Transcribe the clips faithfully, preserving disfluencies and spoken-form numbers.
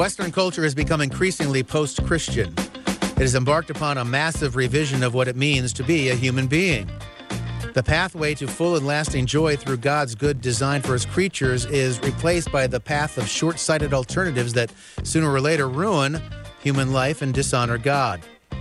Western culture has become increasingly post-Christian. It has embarked upon a massive revision of what it means to be a human being. The pathway to full and lasting joy through God's good design for his creatures is replaced by the path of short-sighted alternatives that sooner or later ruin human life and dishonor God.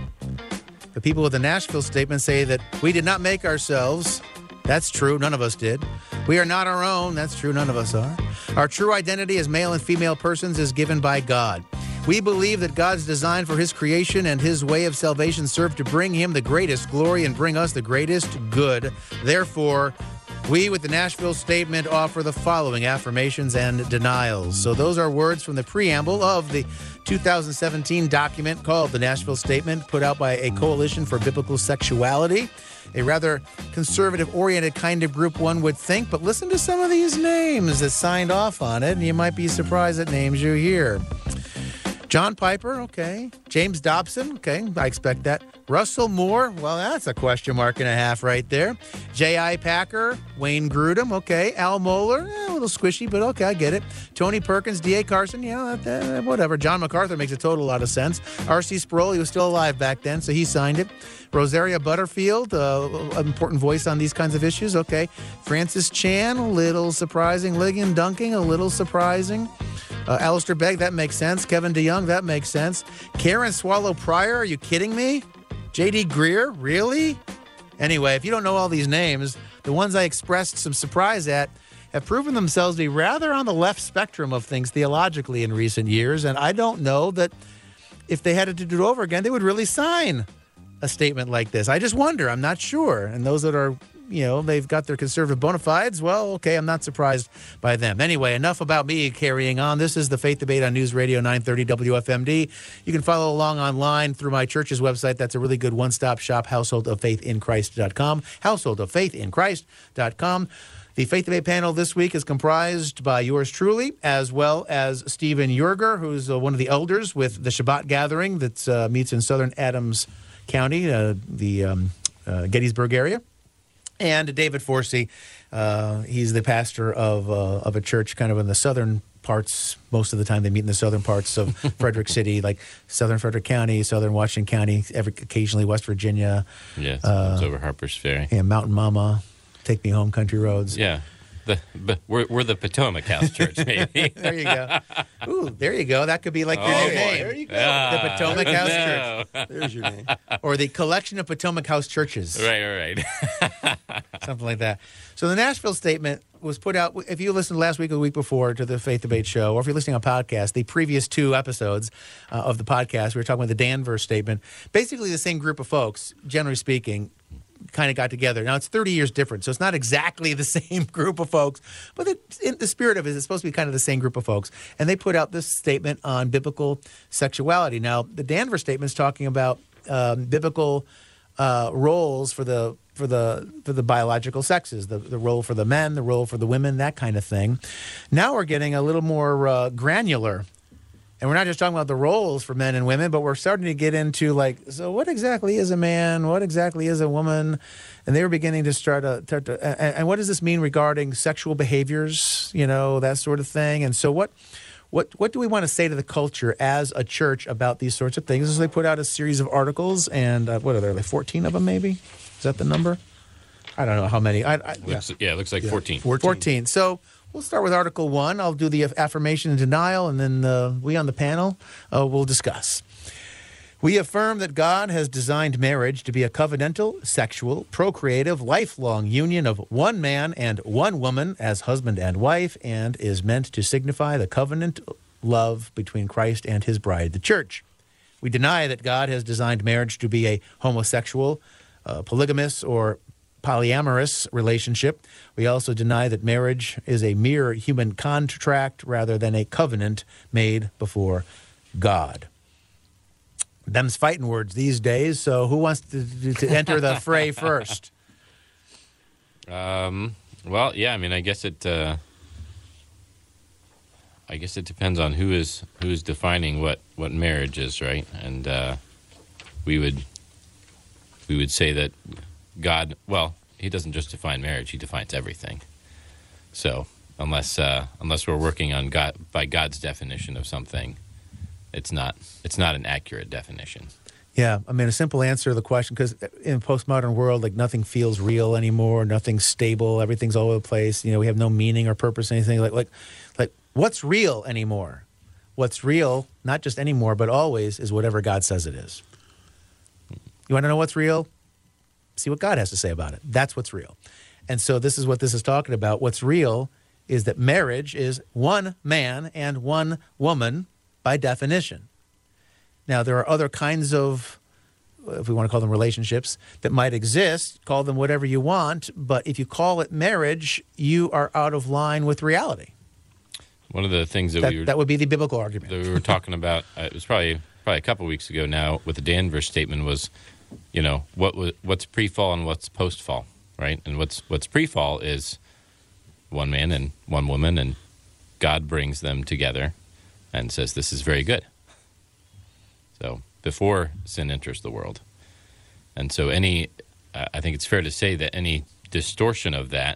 The people of the Nashville Statement say that we did not make ourselves. That's true. None of us did. We are not our own. That's true. None of us are. Our true identity as male and female persons is given by God. We believe that God's design for his creation and his way of salvation serve to bring him the greatest glory and bring us the greatest good. Therefore, we with the Nashville Statement offer the following affirmations and denials. So those are words from the preamble of the two thousand seventeen document called the Nashville Statement, put out by a Coalition for Biblical Sexuality, a rather conservative-oriented kind of group, one would think. But listen to some of these names that signed off on it, and you might be surprised at names you hear. John Piper, okay. James Dobson, okay, I expect that. Russell Moore, well, that's a question mark and a half right there. J I. Packer, Wayne Grudem, okay. Al Mohler, eh, a little squishy, but okay, I get it. Tony Perkins, D A. Carson, yeah, that, that, whatever. John MacArthur makes a total lot of sense. R C. Sproul, he was still alive back then, so he signed it. Rosaria Butterfield, uh, an important voice on these kinds of issues, okay. Francis Chan, a little surprising. Ligon Dunking, a little surprising. Uh, Alistair Begg, that makes sense. Kevin DeYoung, that makes sense. Karen Swallow Pryor, are you kidding me? J D. Greer, really? Anyway, if you don't know all these names, the ones I expressed some surprise at have proven themselves to be rather on the left spectrum of things theologically in recent years, and I don't know that if they had to do it over again, they would really sign a statement like this. I just wonder. I'm not sure. And those that are, you know, they've got their conservative bona fides, well, okay, I'm not surprised by them. Anyway, enough about me carrying on. This is the Faith Debate on News Radio nine thirty W F M D. You can follow along online through my church's website. That's a really good one-stop shop, household of faith in christ dot com, household of faith in christ dot com. The Faith Debate panel this week is comprised by yours truly, as well as Stephen Yerger, who's uh, one of the elders with the Shabbat gathering that uh, meets in southern Adams County, uh, the um, uh, Gettysburg area. And David Forsey, uh, he's the pastor of uh, of a church kind of in the southern parts. Most of the time they meet in the southern parts of Frederick City, like southern Frederick County, southern Washington County, every, occasionally West Virginia. Yes, uh, it's over Harper's Ferry. Yeah, Mountain Mama, Take Me Home, Country Roads. Yeah. The, but we're, we're the Potomac House Church, maybe. There you go. Ooh, there you go. That could be like your Oh, new boy. name. There you go. Ah, The Potomac House no. Church. There's your name. Or the Collection of Potomac House Churches. Right, right, right. Something like that. So the Nashville Statement was put out, if you listened last week or the week before to the Faith Debate Show, or if you're listening on podcast, the previous two episodes uh, of the podcast, we were talking about the Danvers Statement. Basically the same group of folks, generally speaking, kind of got together. Now, it's thirty years different, so it's not exactly the same group of folks, but the, in the spirit of it, it's supposed to be kind of the same group of folks. And they put out this statement on biblical sexuality. Now, the Danvers Statement is talking about um, biblical uh, roles for the for the for the biological sexes, the, the role for the men, the role for the women, that kind of thing. Now we're getting a little more uh, granular. And we're not just talking about the roles for men and women, but we're starting to get into, like, so what exactly is a man? What exactly is a woman? And they were beginning to start to, start to and, and what does this mean regarding sexual behaviors, you know, that sort of thing. And so what what what do we want to say to the culture as a church about these sorts of things? So they put out a series of articles, and uh, what are there, like fourteen of them maybe? Is that the number? I don't know how many. I, I, Looks, yeah. yeah, it looks like Yeah. fourteen. fourteen. fourteen. So we'll start with Article one. I'll do the affirmation and denial, and then uh, we on the panel uh, will discuss. We affirm that God has designed marriage to be a covenantal, sexual, procreative, lifelong union of one man and one woman as husband and wife, and is meant to signify the covenant love between Christ and his bride, the church. We deny that God has designed marriage to be a homosexual, uh, polygamous, or polyamorous relationship. We also deny that marriage is a mere human contract rather than a covenant made before God. Them's fighting words these days, so who wants to, to enter the fray first? Um, well, yeah, I mean, I guess it. Uh, I guess it depends on who is who is defining what, what marriage is, right? And uh, we would we would say that God. Well, He doesn't just define marriage; He defines everything. So, unless uh, unless we're working on God by God's definition of something, it's not it's not an accurate definition. Yeah, I mean, a simple answer to the question, because in a postmodern world, like nothing feels real anymore, nothing's stable, everything's all over the place. You know, we have no meaning or purpose, anything like like like what's real anymore? What's real, not just anymore, but always, is whatever God says it is. You want to know what's real? See what God has to say about it. That's what's real. And so this is what this is talking about. What's real is that marriage is one man and one woman by definition. Now, there are other kinds of, if we want to call them relationships, that might exist. Call them whatever you want. But if you call it marriage, you are out of line with reality. One of the things that, that we were, that would be the biblical argument that we were talking about, uh, it was probably probably a couple weeks ago now, with the Danvers statement was, you know, what was, what's pre-fall and what's post-fall, right? And what's what's pre-fall is one man and one woman, and God brings them together and says, this is very good. So before sin enters the world. And so any, uh, I think it's fair to say that any distortion of that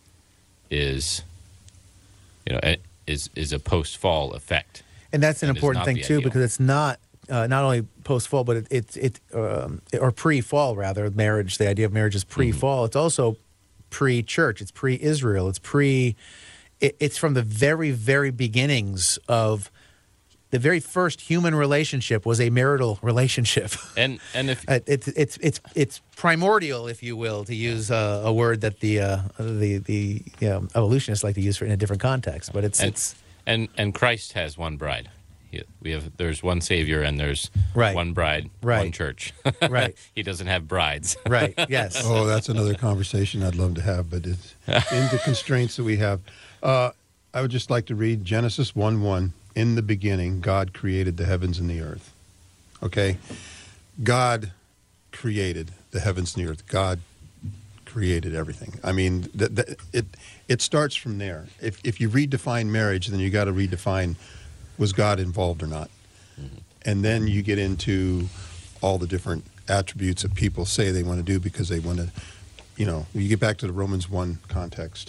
is, you know, is is a post-fall effect. And that's an and important thing, too, ideal. because it's not uh, not only post-fall, but it, it, it um, or pre-fall, rather, marriage. The idea of marriage is pre-fall. Mm-hmm. It's also pre-church. It's pre-Israel. It's pre. It, it's from the very, very beginnings of the very first human relationship was a marital relationship. And and if uh, it's it's it's it's primordial, if you will, to use uh, a word that the uh, the the you know, evolutionists like to use for in a different context. But it's and, it's and and Christ has one bride. He, we have there's one Savior and there's right. one bride, right. one church. Right. He doesn't have brides. Right. Yes. Oh, that's another conversation I'd love to have, but it's in the constraints that we have. Uh, I would just like to read Genesis one one. In the beginning, God created the heavens and the earth. Okay? God created the heavens and the earth. God created everything. I mean, th- th- it it starts from there. If if you redefine marriage, then you got to redefine, was God involved or not? Mm-hmm. And then you get into all the different attributes that people say they want to do because they want to, you know, you get back to the Romans one context.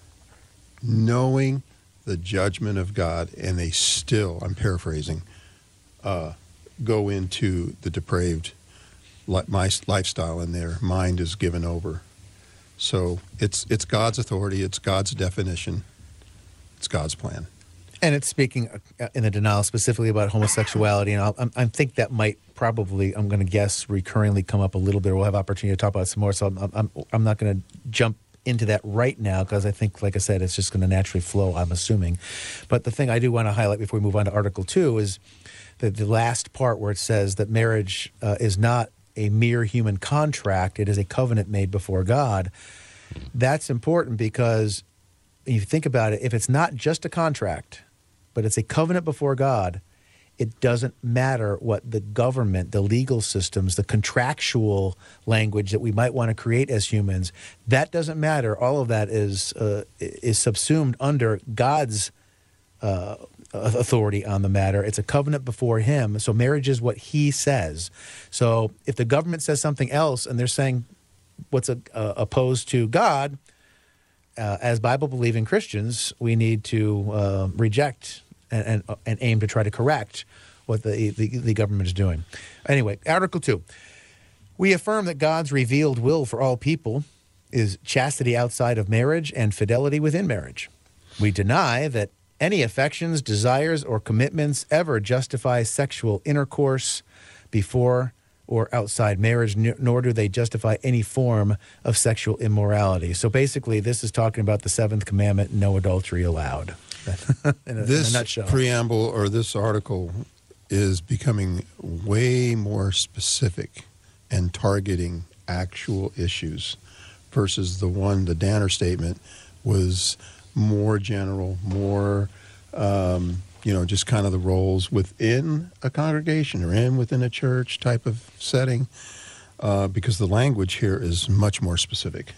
Knowing the judgment of God, and they still, I'm paraphrasing, uh, go into the depraved li- my lifestyle, and their mind is given over. So it's it's God's authority, it's God's definition, it's God's plan. And it's speaking in the denial specifically about homosexuality, and I'll, I, I think that might probably, I'm going to guess, recurringly come up a little bit. We'll have opportunity to talk about it some more, so I'm, I'm, I'm not going to jump into that right now because I think, like I said, it's just going to naturally flow, I'm assuming. But the thing I do want to highlight before we move on to Article two is the, the last part where it says that marriage uh, is not a mere human contract. It is a covenant made before God. That's important because if you think about it, if it's not just a contract, but it's a covenant before God, it doesn't matter what the government, the legal systems, the contractual language that we might want to create as humans, that doesn't matter. All of that is uh, is subsumed under God's uh, authority on the matter. It's a covenant before him. So marriage is what he says. So if the government says something else and they're saying what's a, uh, opposed to God, uh, as Bible-believing Christians, we need to uh, reject And, and, and aim to try to correct what the, the the government is doing. Anyway, Article two. We affirm that God's revealed will for all people is chastity outside of marriage and fidelity within marriage. We deny that any affections, desires, or commitments ever justify sexual intercourse before or outside marriage, nor do they justify any form of sexual immorality. So basically, this is talking about the seventh commandment, no adultery allowed. in a, this in a nutshell. preamble or this article is becoming way more specific and targeting actual issues versus the one, the Danner statement, was more general, more, um, you know, just kind of the roles within a congregation or in within a church type of setting, uh, because the language here is much more specific.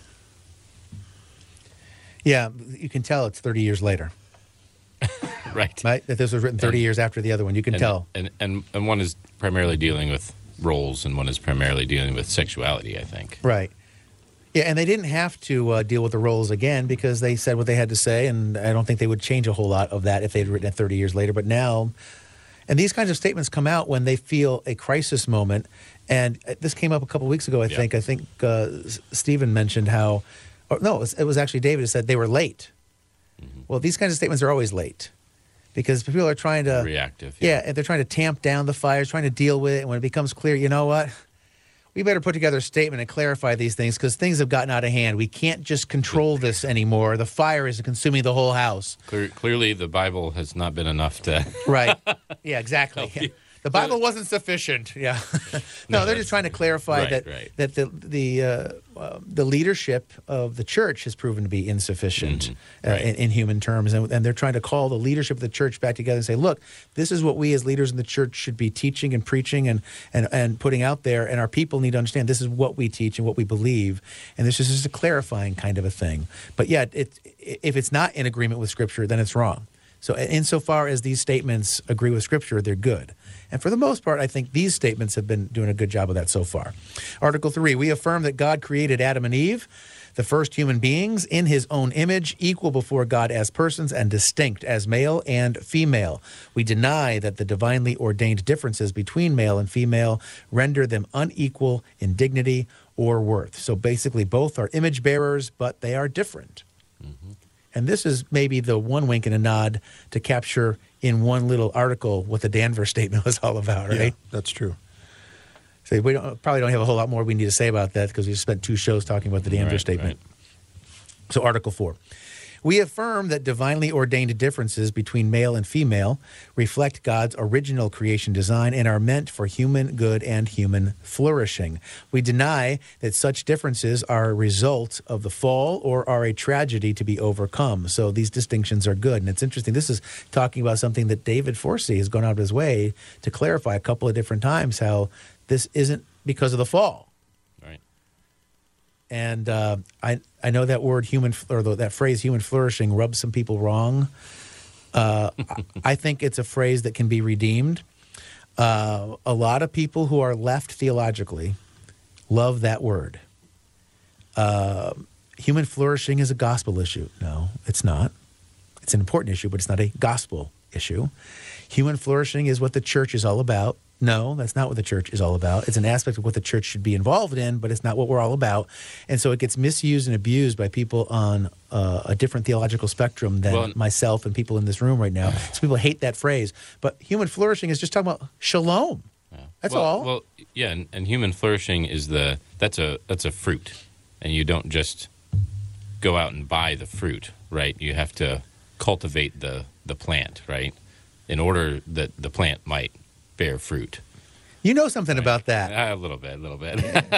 Yeah, you can tell it's thirty years later. Right. Right? That this was written thirty and, years after the other one. You can and, tell. And, and and one is primarily dealing with roles, and one is primarily dealing with sexuality, I think. Right. Yeah, and they didn't have to uh, deal with the roles again because they said what they had to say, and I don't think they would change a whole lot of that if they'd written it thirty years later. But now, And these kinds of statements come out when they feel a crisis moment. And this came up a couple of weeks ago, I Yeah. think. I think uh, Stephen mentioned how, or no, it was, it was actually David who said they were late. Mm-hmm. Well, these kinds of statements are always late because people are trying to Reactive. Yeah, and they're trying to tamp down the fires, trying to deal with it. And when it becomes clear, you know what? We better put together a statement and clarify these things because things have gotten out of hand. We can't just control this anymore. The fire is consuming the whole house. Clear, clearly, the Bible has not been enough to. Right. Yeah, exactly. Yeah. The Bible wasn't sufficient. Yeah. no, No, they're just trying to clarify right, that right. that the the uh, uh, the leadership of the church has proven to be insufficient Mhm. Right. uh, in, in human terms, and, and they're trying to call the leadership of the church back together and say, look, this is what we as leaders in the church should be teaching and preaching and and and putting out there, and our people need to understand this is what we teach and what we believe, and this is just a clarifying kind of a thing. But yet, it, if it's not in agreement with Scripture, then it's wrong. So insofar as these statements agree with Scripture, they're good. And for the most part, I think these statements have been doing a good job of that so far. Article three, we affirm that God created Adam and Eve, the first human beings, in his own image, equal before God as persons and distinct as male and female. We deny that the divinely ordained differences between male and female render them unequal in dignity or worth. So basically, both are image bearers, but they are different. Mm-hmm. And this is maybe the one wink and a nod to capture in one little article what the Danvers statement was all about, right? Yeah, that's true. So we don't, probably don't have a whole lot more we need to say about that because we spent two shows talking about the Danvers Right, statement. right. So Article four. We affirm that divinely ordained differences between male and female reflect God's original creation design and are meant for human good and human flourishing. We deny that such differences are a result of the fall or are a tragedy to be overcome. So these distinctions are good. And it's interesting. This is talking about something that David Forsey has gone out of his way to clarify a couple of different times, how this isn't because of the fall. Right. And uh, I I know that word human or the, that phrase human flourishing rubs some people wrong. Uh, I think it's a phrase that can be redeemed. Uh, a lot of people who are left theologically love that word. Uh, human flourishing is a gospel issue. No, it's not. It's an important issue, but it's not a gospel issue. Human flourishing is what the church is all about. No, that's not what the church is all about. It's an aspect of what the church should be involved in, but it's not what we're all about. And so it gets misused and abused by people on uh, a different theological spectrum than Well, myself and people in this room right now. So people hate that phrase. But human flourishing is just talking about shalom. Yeah. That's well, all. Well, yeah, and, and human flourishing is the that's a that's a fruit, and you don't just go out and buy the fruit, right? You have to cultivate the the plant, right, in order that the plant might bear fruit. You know something Right. about that. Uh, a little bit, a little bit.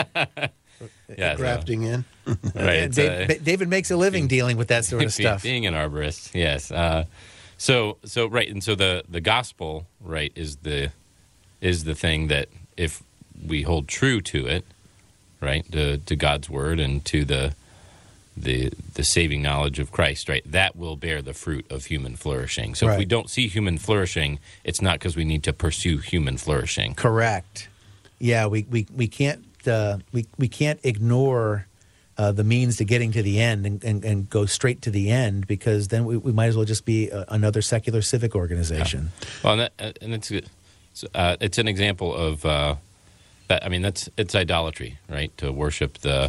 yeah, so- Grafting in. right. And it's, Dave, uh, Ba- David makes a living dealing with that sort of being, stuff. being an arborist, yes. Uh, so, so right, and so the the gospel, right, is the is the thing that if we hold true to it, right, to, to God's word and to the the the saving knowledge of Christ, right, that will bear the fruit of human flourishing. So Right. if we don't see human flourishing, it's not because we need to pursue human flourishing. Correct. Yeah, we, we, we can't uh, we we can't ignore uh, the means to getting to the end and, and, and go straight to the end because then we, we might as well just be a, another secular civic organization. Well, and, that, and it's uh, it's an example of uh, that. I mean, that's it's idolatry, right? To worship the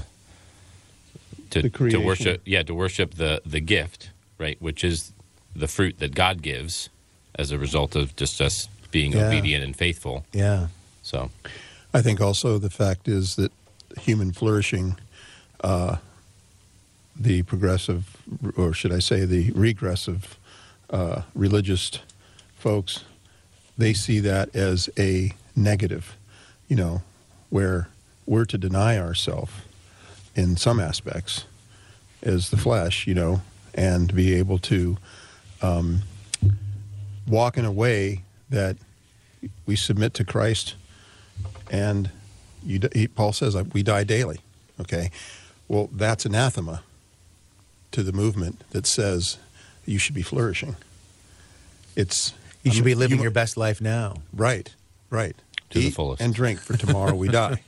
to, The to creation. worship, yeah, to worship the the gift, right? Which is the fruit that God gives as a result of just us being Yeah. obedient and faithful. Yeah. So, I think also the fact is that human flourishing, uh, the progressive, or should I say the regressive uh, religious folks, they see that as a negative, you know, where we're to deny ourselves in some aspects as the flesh, you know, and be able to um, walk in a way that we submit to Christ. And you, he, Paul says, we die daily. Okay. Well, that's anathema to the movement that says you should be flourishing. It's You should be I'm- living you- your best life now. Right, right. To the Eat fullest. and drink, for tomorrow we die.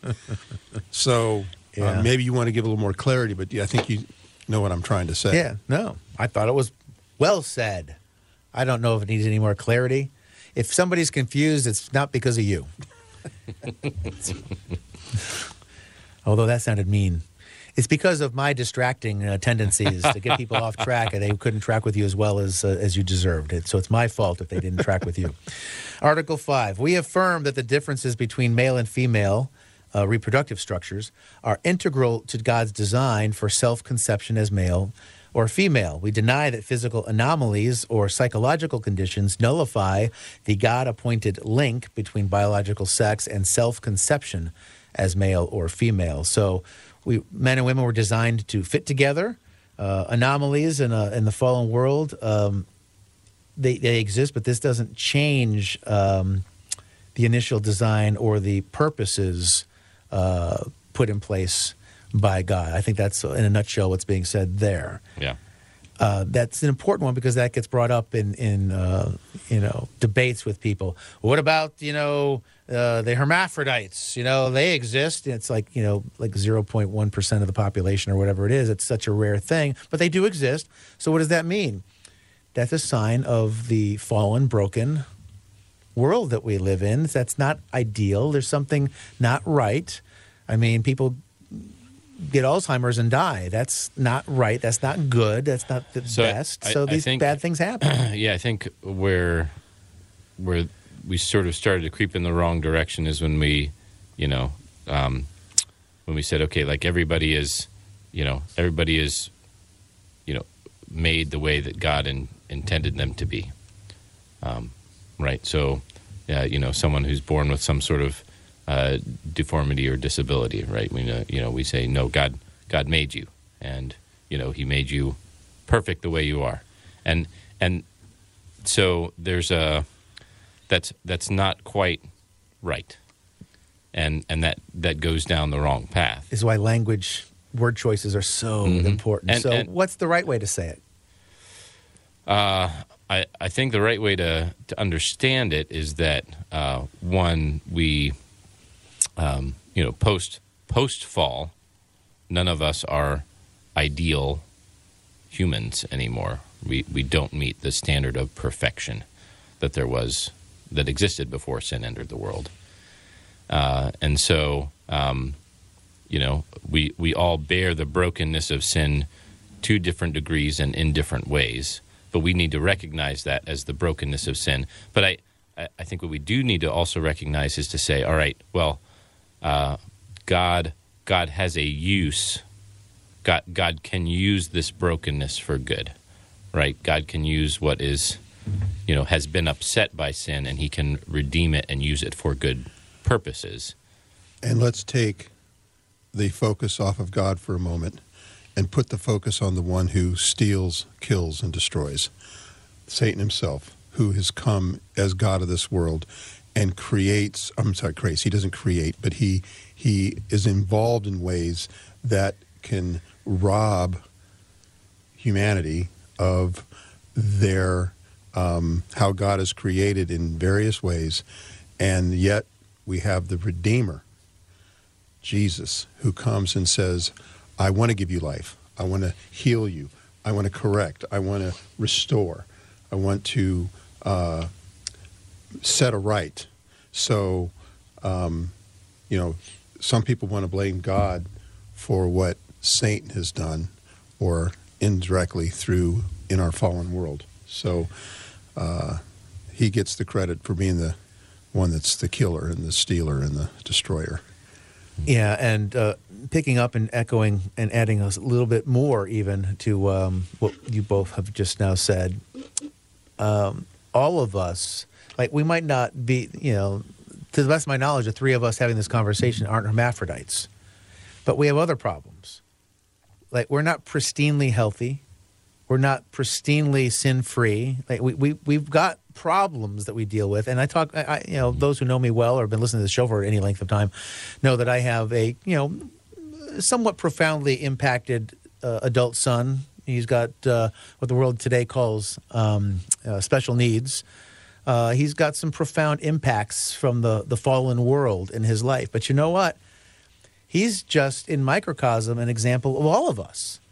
So Yeah. uh, maybe you want to give a little more clarity, but yeah, I think you know what I'm trying to say. Yeah, no. I thought it was well said. I don't know if it needs any more clarity. if somebody's confused, it's not because of you. Although that sounded mean. It's because of my distracting uh, tendencies to get people off track, and they couldn't track with you as well as uh, as you deserved it. So it's my fault if they didn't track with you. Article five, we affirm that the differences between male and female uh, reproductive structures are integral to God's design for self-conception as male or female. We deny that physical anomalies or psychological conditions nullify the God-appointed link between biological sex and self-conception as male or female. So we, men and women were designed to fit together. Uh, anomalies in, a, in the fallen world, um, they, they exist, but this doesn't change um, the initial design or the purposes uh, put in place by God. I think that's, in a nutshell, what's being said there. Yeah. Uh, that's an important one because that gets brought up in, in uh, you know, debates with people. What about, you know, uh, the hermaphrodites? You know, they exist. It's like, you know, like zero point one percent of the population or whatever it is. It's such a rare thing, but they do exist. So what does that mean? That's a sign of the fallen, broken world that we live in. That's not ideal. There's something not right. I mean, people get Alzheimer's and die. That's not right. That's not good. That's not the So best. I- so I these think- bad things happen. Yeah, I think where where we sort of started to creep in the wrong direction is when we, you know, um, when we said, okay, like everybody is, you know, everybody is, you know, made the way that God in, intended them to be, um, right? So, uh, you know, someone who's born with some sort of uh, deformity or disability, right? We know, you know, we say, no, God, God made you, and you know, He made you perfect the way you are, and and so there's a that's that's not quite right, and and that that goes down the wrong path. Is why language, word choices are so Mhm. important. And- so and- what's the right way to say it? Uh, I, I think the right way to, to understand it is that uh, one, we, um, you know, post post fall, none of us are ideal humans anymore. We we don't meet the standard of perfection that there was that existed before sin entered the world, uh, and so um, you know we we all bear the brokenness of sin to different degrees and in different ways. But we need to recognize that as the brokenness of sin. But I, I think what we do need to also recognize is to say, all right, well, uh, God, God has a use. God, God can use this brokenness for good, right? God can use what is, you know, has been upset by sin, and He can redeem it and use it for good purposes. And let's take the focus off of God for a moment and put the focus on the one who steals, kills, and destroys. Satan himself, who has come as God of this world and creates, I'm sorry, creates, he doesn't create, but he he is involved in ways that can rob humanity of their, um, how God is created in various ways, and yet we have the Redeemer, Jesus, who comes and says, I want to give you life. I want to heal you. I want to correct. I want to restore. I want to uh, set a right. So, um, you know, some people want to blame God for what Satan has done, or indirectly through in our fallen world. So uh, he gets the credit for being the one that's the killer and the stealer and the destroyer. Yeah, and uh, picking up and echoing and adding a little bit more even to um, what you both have just now said, um, all of us, like we might not be, you know, to the best of my knowledge, the three of us having this conversation aren't hermaphrodites, but we have other problems. Like we're not pristinely healthy. We're not pristinely sin-free. Like we, we, we've got problems that we deal with. And I talk, I, I, you know, those who know me well or have been listening to the show for any length of time know that I have a, you know, somewhat profoundly impacted uh, adult son. He's got uh, what the world today calls um, uh, special needs. Uh, he's got some profound impacts from the, the fallen world in his life. But you know what? He's just, in microcosm, an example of all of us.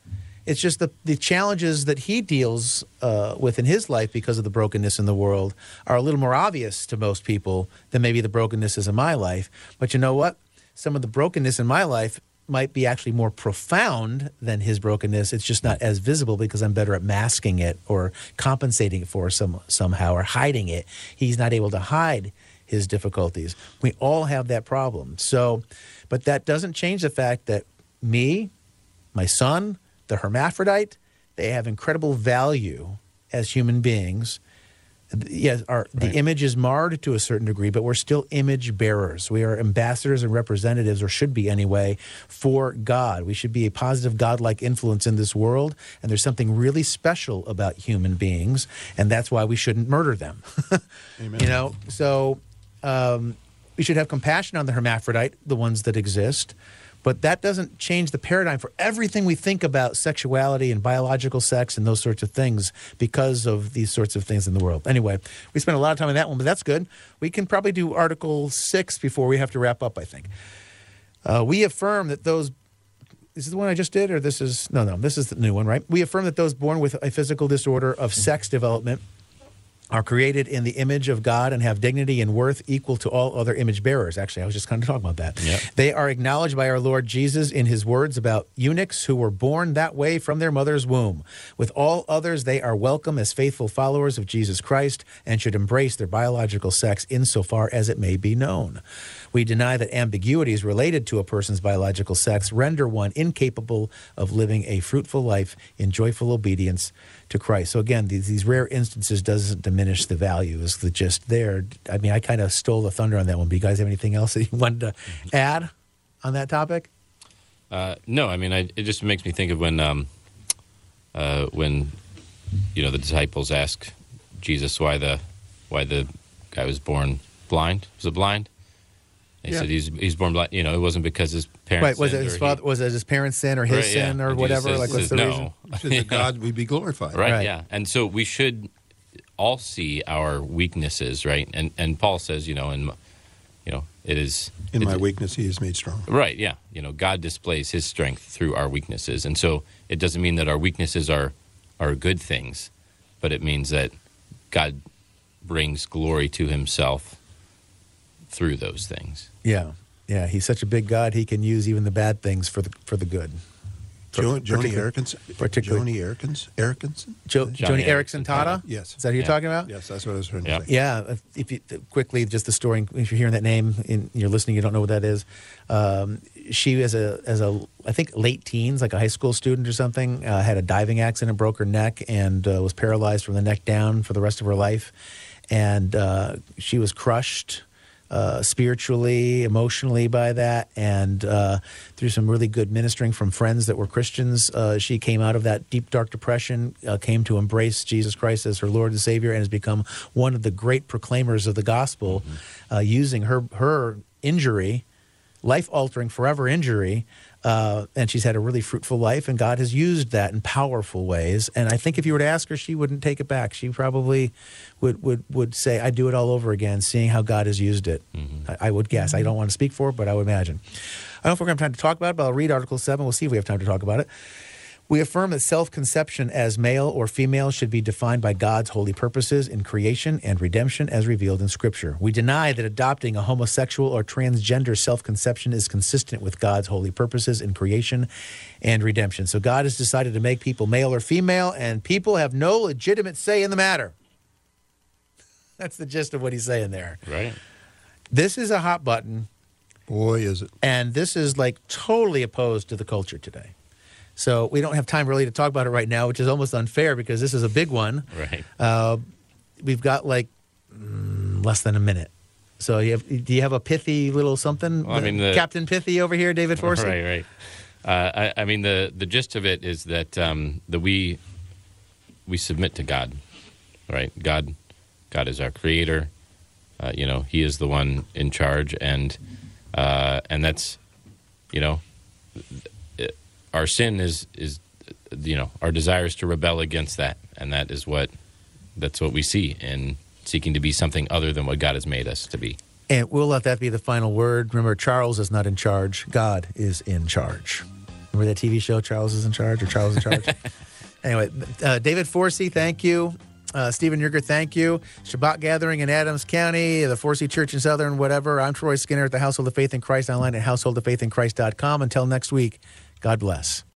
It's just the, the challenges that he deals uh, with in his life because of the brokenness in the world are a little more obvious to most people than maybe the brokenness is in my life. But you know what? Some of the brokenness in my life might be actually more profound than his brokenness. It's just not as visible because I'm better at masking it or compensating for some somehow or hiding it. He's not able to hide his difficulties. We all have that problem. So, but that doesn't change the fact that me, my son, the hermaphrodite, they have incredible value as human beings. Yes, our, the Right. image is marred to a certain degree, but we're still image bearers. We are ambassadors and representatives, or should be anyway, for God. We should be a positive God-like influence in this world, and there's something really special about human beings, and that's why we shouldn't murder them. Amen. You know, so um, we should have compassion on the hermaphrodite, the ones that exist. But that doesn't change the paradigm for everything we think about sexuality and biological sex and those sorts of things because of these sorts of things in the world. Anyway, we spent a lot of time on that one, but that's good. We can probably do Article six before we have to wrap up, I think. Uh, we affirm that those... Is this the one I just did, or this is... No, no, this is the new one, right? We affirm that those born with a physical disorder of sex development are created in the image of God and have dignity and worth equal to all other image bearers. Actually, I was just kind of talking about that. Yep. They are acknowledged by our Lord Jesus in his words about eunuchs who were born that way from their mother's womb. With all others, they are welcome as faithful followers of Jesus Christ and should embrace their biological sex insofar as it may be known. We deny that ambiguities related to a person's biological sex render one incapable of living a fruitful life in joyful obedience to Christ. So again, these, these rare instances doesn't diminish the value, is the gist there. I mean, I kind of stole the thunder on that one, but you guys have anything else that you wanted to add on that topic? Uh, no, I mean, I, it just makes me think of when, um, uh, when, you know, the disciples ask Jesus why the why the guy was born blind. Was it blind? They Yeah. said he's he's born blind. You know, it wasn't because his parents. Right, was it sinned his or father? he- Was it his parents' sin or his Right, yeah. sin or And Jesus whatever? says- like, what's says the no. reason? So that God would be glorified. Right, Right. yeah. And so we should all see our weaknesses, right? And and Paul says, you know, and you know, it is In my it- weakness, he is made strong. Right, yeah. You know, God displays his strength through our weaknesses. And so it doesn't mean that our weaknesses are are good things, but it means that God brings glory to himself through those things. Yeah, yeah. He's such a big God, he can use even the bad things for the for the good. Jo- Joni particularly- Erickson. particularly- Joni Erickson. Erickson. Jo- Johnny Joni Erickson Erickson Tada? Yes. Is that who you're Yeah. talking about? Yes, that's what I was trying to Yeah. say. Yeah, if, if you quickly, just the story. If you're hearing that name and you're listening, you don't know what that is. Um, she, as a as a I think late teens, like a high school student or something, uh, had a diving accident, broke her neck, and uh, was paralyzed from the neck down for the rest of her life. And uh, she was crushed uh, spiritually, emotionally by that, and uh, through some really good ministering from friends that were Christians, uh, she came out of that deep, dark depression, uh, came to embrace Jesus Christ as her Lord and Savior, and has become one of the great proclaimers of the gospel, uh, using her her injury, life-altering, forever injury. Uh, and she's had a really fruitful life, and God has used that in powerful ways. And I think if you were to ask her, she wouldn't take it back. She probably would would, would say, I'd do it all over again, seeing how God has used it. Mm-hmm. I, I would guess. I don't want to speak for it, but I would imagine. I don't know if we're going to have time to talk about it, but I'll read Article seven. We'll see if we have time to talk about it. We affirm that self-conception as male or female should be defined by God's holy purposes in creation and redemption as revealed in Scripture. We deny that adopting a homosexual or transgender self-conception is consistent with God's holy purposes in creation and redemption. So God has decided to make people male or female, and people have no legitimate say in the matter. That's the gist of what he's saying there. Right. This is a hot button, Boy, is it. and this is like totally opposed to the culture today. So we don't have time really to talk about it right now, which is almost unfair because this is a big one. Right. Uh, we've got like mm, less than a minute. So you have, do you have a pithy little something? Well, I mean, the- Captain Pithy over here, David Forsey? Right, right. Uh, I, I mean, the, the gist of it is that um, the we we submit to God, right? God, God is our creator. Uh, you know, He is the one in charge, and uh, and that's, you know, it, our sin is is, you know, our desire is to rebel against that, and that is what that's what we see in seeking to be something other than what God has made us to be. And we'll let that be the final word. Remember, Charles is not in charge. God is in charge. Remember that T V show, Charles is in Charge, or Charles in Charge? Anyway, uh, David Forsey, thank you. Uh, Stephen Yerger, thank you. Shabbat Gathering in Adams County, the Forsey Church in Southern, whatever. I'm Troy Skinner at the Household of Faith in Christ, online at household of faith in christ dot com. Until next week, God bless.